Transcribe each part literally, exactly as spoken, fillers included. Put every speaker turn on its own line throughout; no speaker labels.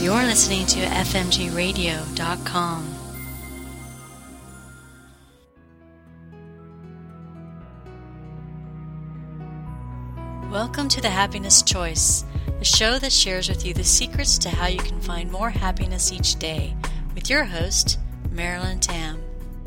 You're listening to F M G radio dot com. Welcome to The Happiness Choice, the show that shares with you the secrets to how you can find more happiness each day, with your host, Marilyn Tam.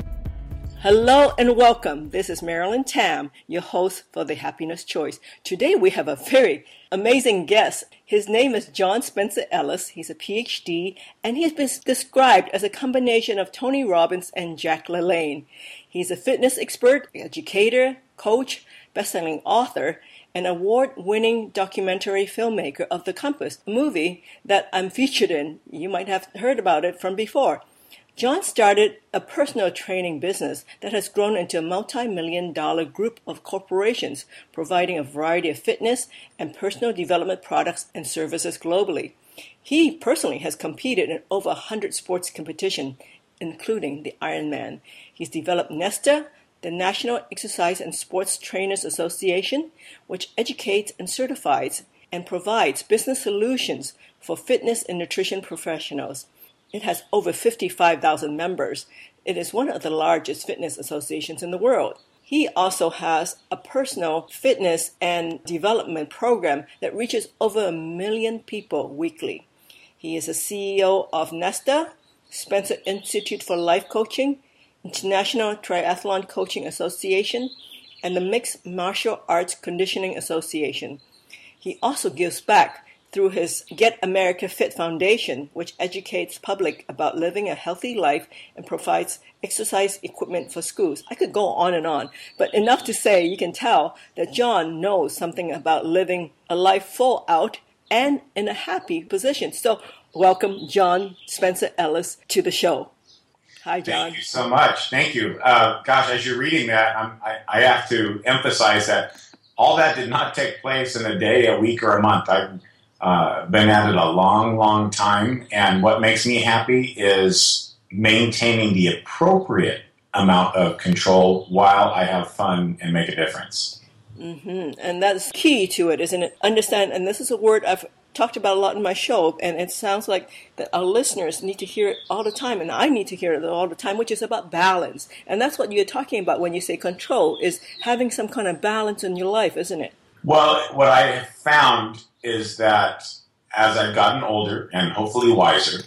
Hello and welcome. This is Marilyn Tam, your host for The Happiness Choice. Today we have a very amazing guest. His name is John Spencer Ellis. He's a P H D, and he has been described as a combination of Tony Robbins and Jack LaLanne. He's a fitness expert, educator, coach, best-selling author, and award-winning documentary filmmaker of The Compass, a movie that I'm featured in. You might have heard about it from before. John started a personal training business that has grown into a multi-million dollar group of corporations, providing a variety of fitness and personal development products and services globally. He personally has competed in over one hundred sports competitions, including the Ironman. He's developed NESTA, the National Exercise and Sports Trainers Association, which educates and certifies and provides business solutions for fitness and nutrition professionals. It has over fifty-five thousand members. It is one of the largest fitness associations in the world. He also has a personal fitness and development program that reaches over a million people weekly. He is a C E O of NESTA, Spencer Institute for Life Coaching, International Triathlon Coaching Association, and the Mixed Martial Arts Conditioning Association. He also gives back through his Get America Fit Foundation, which educates public about living a healthy life and provides exercise equipment for schools. I could go on and on, but enough to say you can tell that John knows something about living a life full out and in a happy position. So welcome, John Spencer Ellis, to the show. Hi, John.
Thank you so much. Thank you. Uh, gosh, as you're reading that, I'm, I, I have to emphasize that all that did not take place in a day, a week, or a month. I've uh, been at it a long, long time, and what makes me happy is maintaining the appropriate amount of control while I have fun and make a difference.
Mm-hmm. And that's key to it, isn't it? Understand, and this is a word I've talked about a lot in my show, and it sounds like that our listeners need to hear it all the time, and I need to hear it all the time, which is about balance. And that's what you're talking about when you say control, is having some kind of balance in your life, isn't it?
Well, what I have found is that as I've gotten older and hopefully wiser,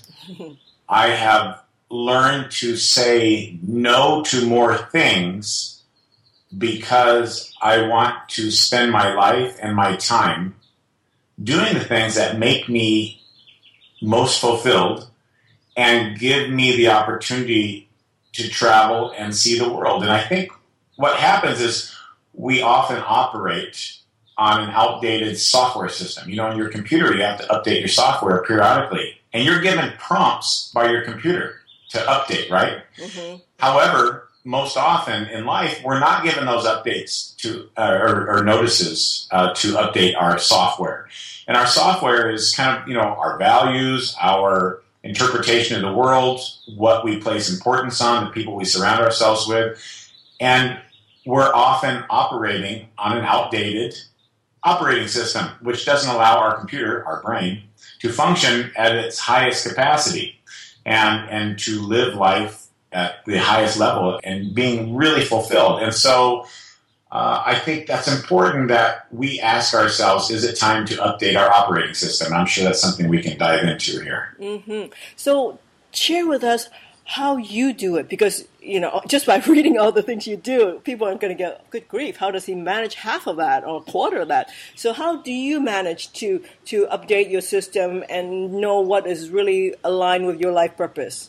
I have learned to say no to more things because I want to spend my life and my time doing the things that make me most fulfilled and give me the opportunity to travel and see the world. And I think what happens is we often operate on an outdated software system. You know, in your computer, you have to update your software periodically. And you're given prompts by your computer to update, right? Mm-hmm. However, most often in life, we're not given those updates to uh, or, or notices uh, to update our software. And our software is kind of, you know, our values, our interpretation of the world, what we place importance on, the people we surround ourselves with. And we're often operating on an outdated operating system, which doesn't allow our computer, our brain, to function at its highest capacity and, and to live life at the highest level and being really fulfilled. And so uh, I think that's important that we ask ourselves, is it time to update our operating system? I'm sure that's something we can dive into here.
Mm-hmm. So share with us how you do it, because, you know, just by reading all the things you do, people are going to get, good grief, how does he manage half of that or a quarter of that? So how do you manage to, to update your system and know what is really aligned with your life purpose?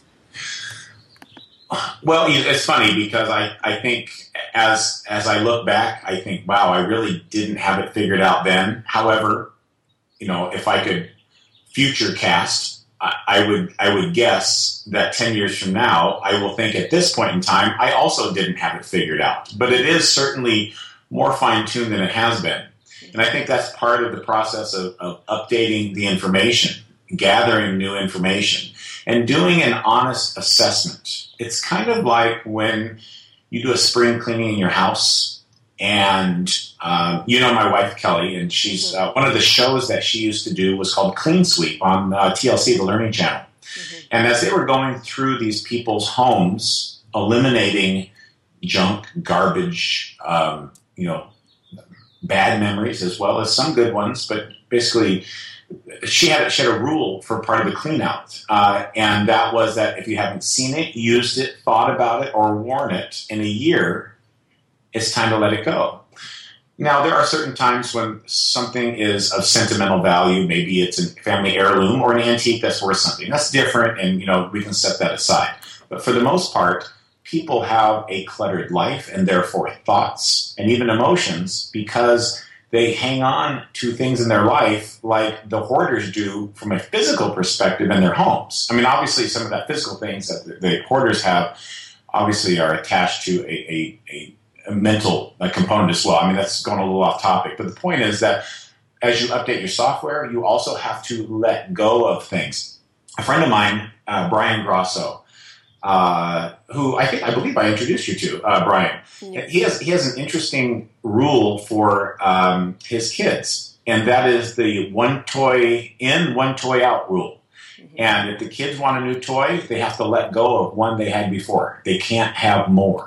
Well, it's funny because I, I think as as I look back, I think, wow, I really didn't have it figured out then. However, you know, if I could future cast, I, I would I would guess that ten years from now, I will think at this point in time, I also didn't have it figured out. But it is certainly more fine-tuned than it has been. And I think that's part of the process of, of updating the information, gathering new information, and doing an honest assessment. It's kind of like when you do a spring cleaning in your house And um, you know my wife, Kelly, and she's uh, one of the shows that she used to do was called Clean Sweep on uh, T L C, the Learning Channel. Mm-hmm. And as they were going through these people's homes, eliminating junk, garbage, um, you know, bad memories as well as some good ones, but basically she had, she had a rule for part of the clean out. Uh, and that was that if you haven't seen it, used it, thought about it, or worn it in a year, it's time to let it go. Now, there are certain times when something is of sentimental value. Maybe it's a family heirloom or an antique that's worth something. That's different, and you know we can set that aside. But for the most part, people have a cluttered life and therefore thoughts and even emotions because they hang on to things in their life like the hoarders do from a physical perspective in their homes. I mean, obviously, some of that physical things that the hoarders have obviously are attached to a, a, a a mental like, component as well. I mean, that's going a little off topic. But the point is that as you update your software, you also have to let go of things. A friend of mine, uh, Brian Grosso, uh, who I think I believe I introduced you to, uh, Brian. Yes. He has he has an interesting rule for um, his kids, and that is the one toy in, one toy out rule. Mm-hmm. And if the kids want a new toy, they have to let go of one they had before. They can't have more.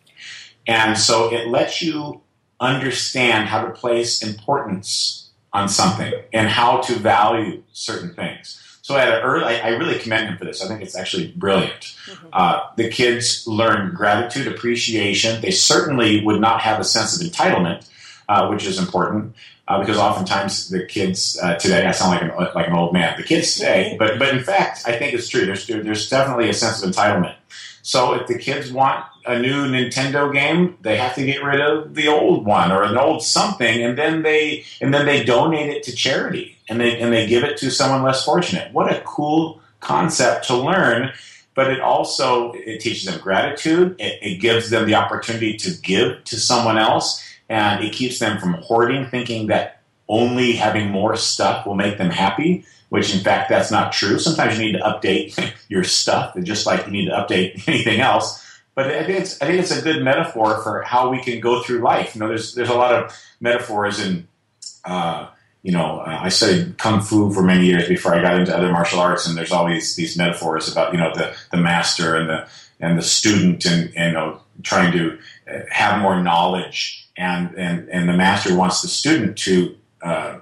And so it lets you understand how to place importance on something and how to value certain things. So at an early, I, I really commend him for this. I think it's actually brilliant. Mm-hmm. Uh, the kids learn gratitude, appreciation. They certainly would not have a sense of entitlement, uh, which is important uh, because oftentimes the kids uh, today, I sound like an, like an old man, the kids today, but but in fact, I think it's true. There's there's definitely a sense of entitlement. So if the kids want a new Nintendo game, they have to get rid of the old one or an old something, and then they and then they donate it to charity and they and they give it to someone less fortunate. What a cool concept to learn! But it also it teaches them gratitude. It, it gives them the opportunity to give to someone else, and it keeps them from hoarding, thinking that only having more stuff will make them happy. Which, in fact, that's not true. Sometimes you need to update your stuff, just like you need to update anything else. But I think it's I think it's a good metaphor for how we can go through life. You know, there's there's a lot of metaphors in, uh, you know, uh, I studied Kung Fu for many years before I got into other martial arts, and there's always these metaphors about, you know, the, the master and the and the student, and, and you know, trying to have more knowledge, and and and the master wants the student to. Uh,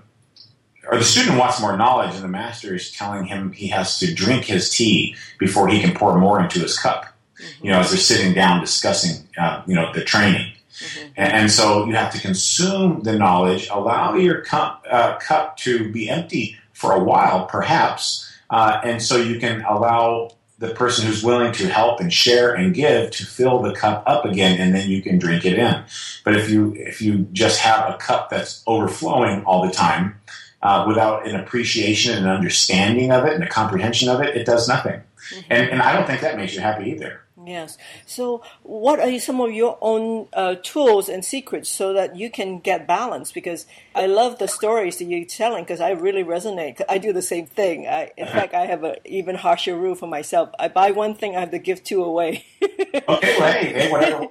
Or the student wants more knowledge, and the master is telling him he has to drink his tea before he can pour more into his cup. Mm-hmm. You know, as they're sitting down discussing, uh, you know, the training. Mm-hmm. And, and so you have to consume the knowledge, allow your cup, uh, cup to be empty for a while, perhaps, uh, and so you can allow the person who's willing to help and share and give to fill the cup up again, and then you can drink it in. But if you if you just have a cup that's overflowing all the time, Uh, without an appreciation and an understanding of it and a comprehension of it, it does nothing. Mm-hmm. And, and I don't think that makes you happy either.
Yes. So what are some of your own uh, tools and secrets so that you can get balance? Because I love the stories that you're telling because I really resonate. I do the same thing. I, in uh-huh. fact, I have an even harsher rule for myself. I buy one thing, I have to give two away.
Okay, well, hey, hey, whatever.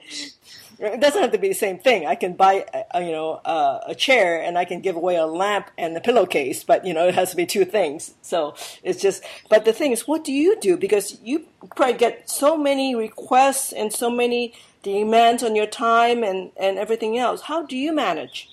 It doesn't have to be the same thing. I can buy, a, you know, uh, a chair, and I can give away a lamp and a pillowcase. But you know, it has to be two things. So it's just. But the thing is, what do you do? Because you probably get so many requests and so many demands on your time and, and everything else. How do you manage?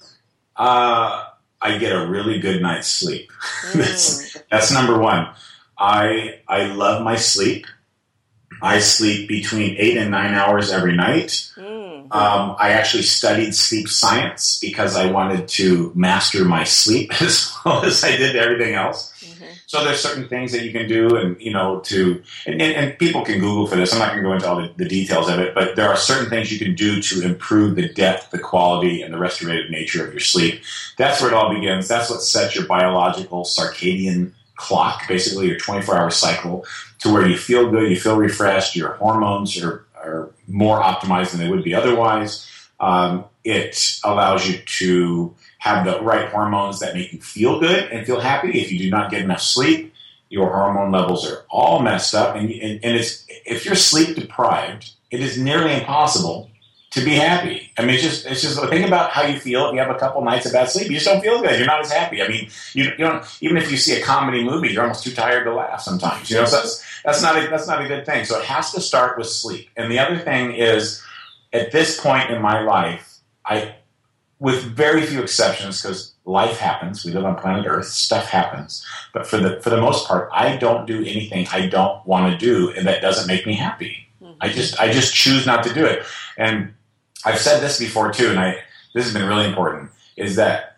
Uh, I get a really good night's sleep. Mm. that's, that's number one. I I love my sleep. I sleep between eight and nine hours every night. Mm. Um, I actually studied sleep science because I wanted to master my sleep as well as I did everything else. Mm-hmm. So there's certain things that you can do, and you know, to and, and, and people can Google for this. I'm not going to go into all the, the details of it, but there are certain things you can do to improve the depth, the quality, and the restorative nature of your sleep. That's where it all begins. That's what sets your biological circadian clock, basically your twenty-four hour cycle, to where you feel good, you feel refreshed, your hormones are, are more optimized than they would be otherwise. Um, it allows you to have the right hormones that make you feel good and feel happy. If you do not get enough sleep, your hormone levels are all messed up. And, and, and it's, if you're sleep deprived, it is nearly impossible to be happy. I mean, it's just, it's just, think about how you feel if you have a couple nights of bad sleep. You just don't feel good. You're not as happy. I mean, you, you don't, even if you see a comedy movie, you're almost too tired to laugh sometimes, you know, so that's, that's not a, that's not a good thing. So it has to start with sleep. And the other thing is, at this point in my life, I, with very few exceptions, because life happens, we live on planet Earth, stuff happens. But for the, for the most part, I don't do anything I don't want to do and that doesn't make me happy. Mm-hmm. I just, I just choose not to do it. And I've said this before too, and I this has been really important, is that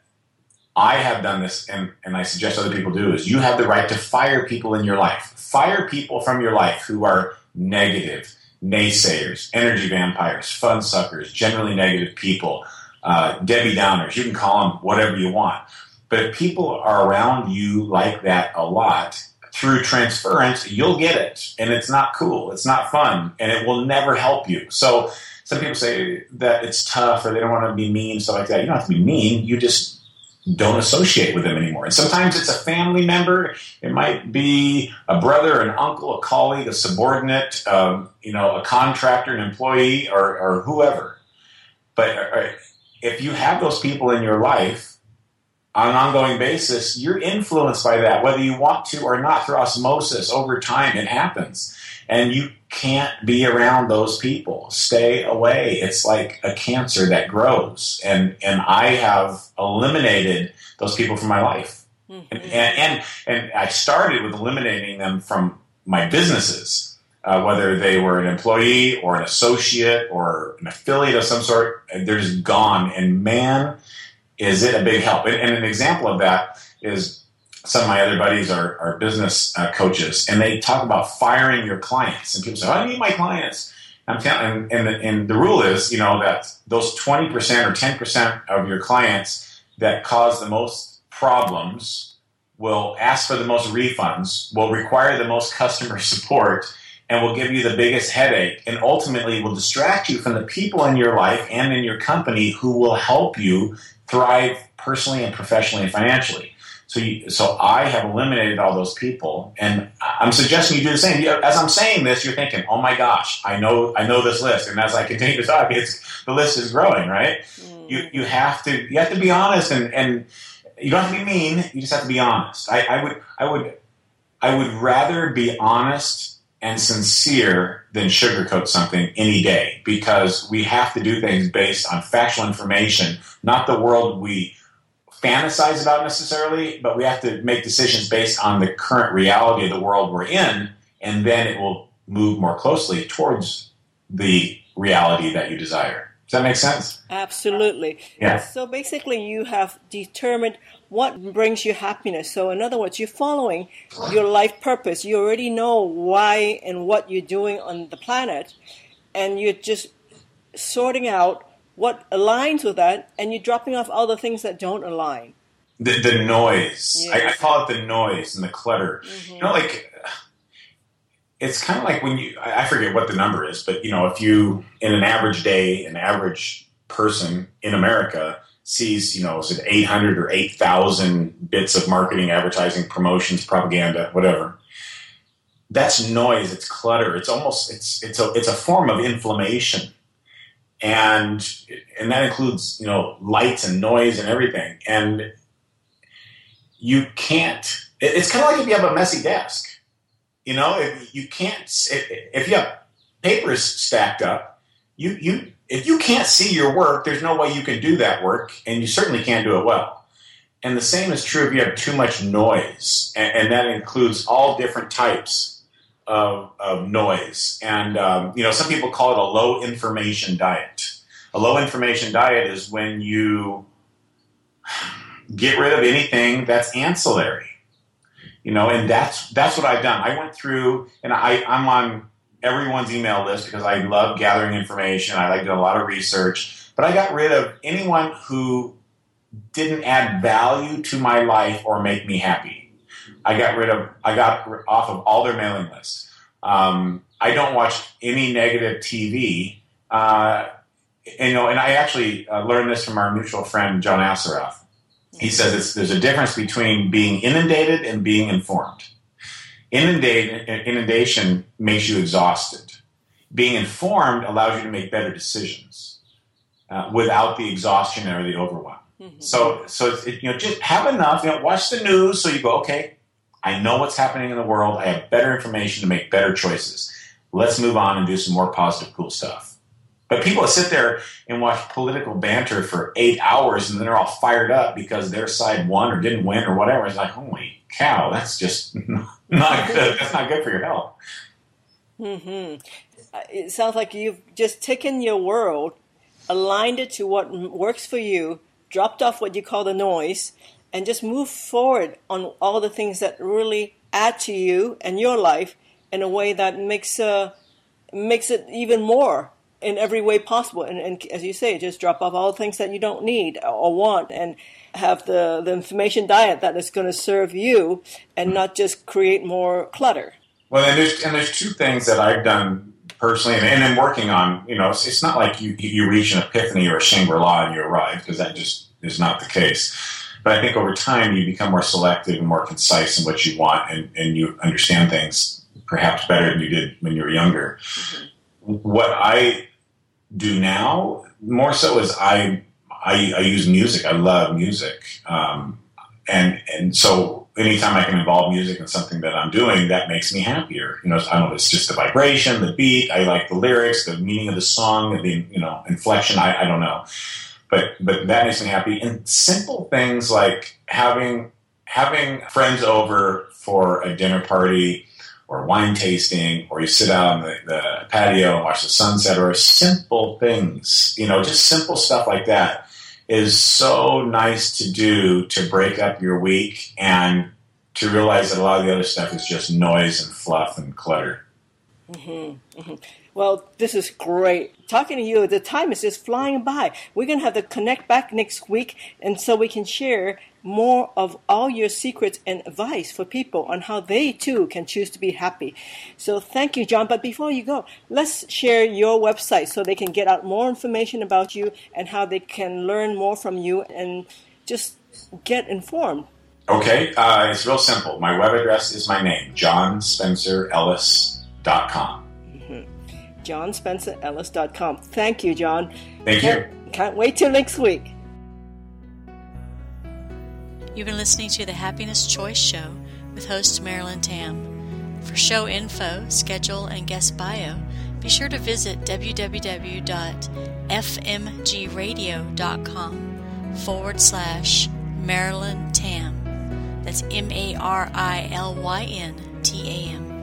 I have done this, and, and I suggest other people do, is you have the right to fire people in your life. Fire people from your life who are negative, naysayers, energy vampires, fun suckers, generally negative people, uh, Debbie Downers. You can call them whatever you want. But if people are around you like that a lot, through transference, you'll get it. And it's not cool. It's not fun. And it will never help you. So some people say that it's tough or they don't want to be mean, stuff like that. You don't have to be mean. You just don't associate with them anymore. And sometimes it's a family member. It might be a brother, an uncle, a colleague, a subordinate, um, you know, a contractor, an employee, or, or whoever. But uh, if you have those people in your life on an ongoing basis, you're influenced by that, whether you want to or not, through osmosis. Over time, it happens. And you can't be around those people. Stay away. It's like a cancer that grows. And and I have eliminated those people from my life. Mm-hmm. And, and and I started with eliminating them from my businesses, uh, whether they were an employee or an associate or an affiliate of some sort. They're just gone. And man, is it a big help. And, and an example of that is, some of my other buddies are, are business uh, coaches, and they talk about firing your clients. And people say, oh, I need my clients. I'm telling, and, and, the, and the rule is, you know, that those twenty percent or ten percent of your clients that cause the most problems will ask for the most refunds, will require the most customer support, and will give you the biggest headache, and ultimately will distract you from the people in your life and in your company who will help you thrive personally and professionally and financially. So, you, so I have eliminated all those people, and I'm suggesting you do the same. As I'm saying this, you're thinking, "Oh my gosh, I know, I know this list." And as I continue to talk, it's the list is growing, right? Mm. You you have to you have to be honest, and, and you don't have to be mean. You just have to be honest. I, I would I would I would rather be honest and sincere than sugarcoat something any day, because we have to do things based on factual information, not the world we fantasize about necessarily, but we have to make decisions based on the current reality of the world we're in, and then it will move more closely towards the reality that you desire. Does that make sense?
Absolutely.
Yeah.
So basically you have determined what brings you happiness. So in other words, you're following your life purpose. You already know why and what you're doing on the planet, and you're just sorting out what aligns with that, and you're dropping off all the things that don't align.
The, the noise.
Yes.
I, I call it the noise and the clutter.
Mm-hmm.
You know, like, it's kind of like when you, I forget what the number is, but, you know, if you, in an average day, an average person in America sees, you know, is it eight hundred or eight thousand bits of marketing, advertising, promotions, propaganda, whatever. That's noise. It's clutter. It's almost, it's, it's a, it's a form of inflammation. And and that includes, you know, lights and noise and everything. And you can't, it, it's kind of like if you have a messy desk. You know, if you can't, if, if you have papers stacked up, you, you if you can't see your work, there's no way you can do that work, and you certainly can't do it well. And the same is true if you have too much noise, and, and that includes all different types Of, of noise. And, um, you know, some people call it a low information diet. A low information diet is when you get rid of anything that's ancillary, you know, and that's, that's what I've done. I went through, and I, I'm on everyone's email list because I love gathering information. I like doing a lot of research, but I got rid of anyone who didn't add value to my life or make me happy. I got rid of, I got off of all their mailing lists. Um, I don't watch any negative T V. Uh, and, you know, and I actually uh, learned this from our mutual friend, John Asseroff. He says it's, there's a difference between being inundated and being informed. Inundated, inundation makes you exhausted. Being informed allows you to make better decisions. uh, without the exhaustion or the overwhelm.
Mm-hmm.
So, so it's, it, you know, just have enough. You know, watch the news so you go, okay, I know what's happening in the world. I have better information to make better choices. Let's move on and do some more positive, cool stuff. But people sit there and watch political banter for eight hours and then they're all fired up because their side won or didn't win or whatever. It's like, holy cow, that's just not good. That's not good for your health.
Mm-hmm. It sounds like you've just taken your world, aligned it to what works for you, dropped off what you call the noise, and just move forward on all the things that really add to you and your life in a way that makes uh, makes it even more in every way possible. And, and as you say, just drop off all the things that you don't need or want and have the, the information diet that is going to serve you and not just create more clutter.
Well, and there's, and there's two things that I've done personally and, and I'm working on. You know, it's, it's not like you, you reach an epiphany or a Shangri-La and you arrive, because that just is not the case. But I think over time you become more selective and more concise in what you want, and, and you understand things perhaps better than you did when you were younger. Mm-hmm. What I do now more so is I, I I use music. I love music, um, and and so anytime I can involve music in something that I'm doing, that makes me happier. You know, I don't know. It's just the vibration, the beat. I like the lyrics, the meaning of the song, the you know inflection. I, I don't know, but but that makes me happy. And simple things like having having friends over for a dinner party, or wine tasting, or you sit out on the, the patio and watch the sunset, or simple things, you know, just simple stuff like that is so nice to do to break up your week and to realize that a lot of the other stuff is just noise and fluff and clutter.
Mm-hmm, mm-hmm. Well, this is great. Talking to you, the time is just flying by. We're going to have to connect back next week, and so we can share more of all your secrets and advice for people on how they, too, can choose to be happy. So thank you, John. But before you go, let's share your website so they can get out more information about you and how they can learn more from you and just get informed.
Okay. Uh, it's real simple. My web address is my name, john spencer ellis dot com.
john spencer ellis dot com. Thank you, John.
Thank
can't,
you.
Can't wait till next week.
You've been listening to the Happiness Choice Show with host Marilyn Tam. For show info, schedule, and guest bio, be sure to visit www.fmgradio.com forward slash Marilyn Tam. That's M A R I L Y N T A M.